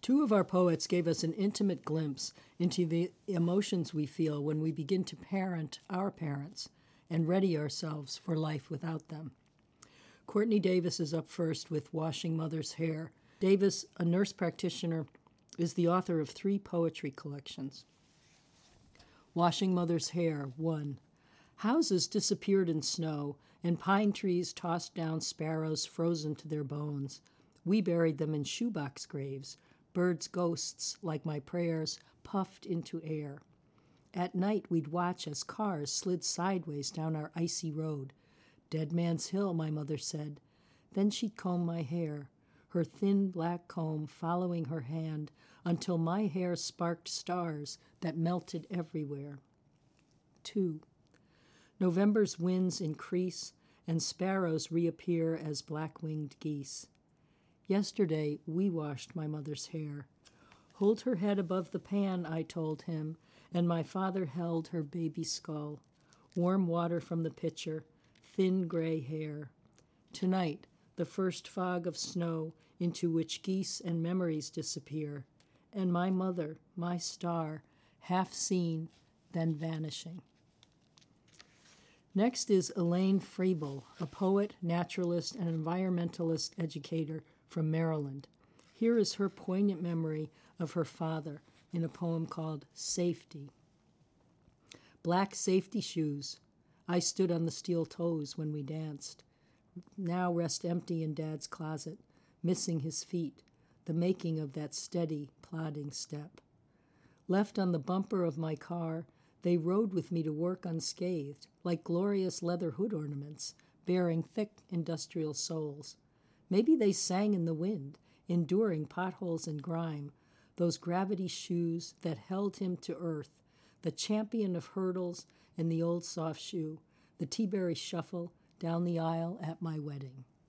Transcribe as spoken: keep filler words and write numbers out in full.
Two of our poets gave us an intimate glimpse into the emotions we feel when we begin to parent our parents and ready ourselves for life without them. Courtney Davis is up first with Washing Mother's Hair. Davis, a nurse practitioner, is the author of three poetry collections. Washing Mother's Hair, one. Houses disappeared in snow, and pine trees tossed down sparrows frozen to their bones. We buried them in shoebox graves. Birds' ghosts, like my prayers, puffed into air. At night we'd watch as cars slid sideways down our icy road. Dead Man's Hill, my mother said. Then she'd comb my hair, her thin black comb following her hand until my hair sparked stars that melted everywhere. Two. November's winds increase and sparrows reappear as black-winged geese. Yesterday, we washed my mother's hair. Hold her head above the pan, I told him, and my father held her baby skull. Warm water from the pitcher, thin gray hair. Tonight, the first fog of snow into which geese and memories disappear, and my mother, my star, half seen, then vanishing. Next is Elaine Froebel, a poet, naturalist, and environmentalist educator from Maryland. Here is her poignant memory of her father in a poem called Safety. Black safety shoes. I stood on the steel toes when we danced. Now rest empty in Dad's closet, missing his feet, the making of that steady, plodding step. Left on the bumper of my car, they rode with me to work unscathed, like glorious leather hood ornaments, bearing thick industrial soles. Maybe they sang in the wind, enduring potholes and grime, those gravity shoes that held him to earth, the champion of hurdles and the old soft shoe, the T-Berry shuffle down the aisle at my wedding.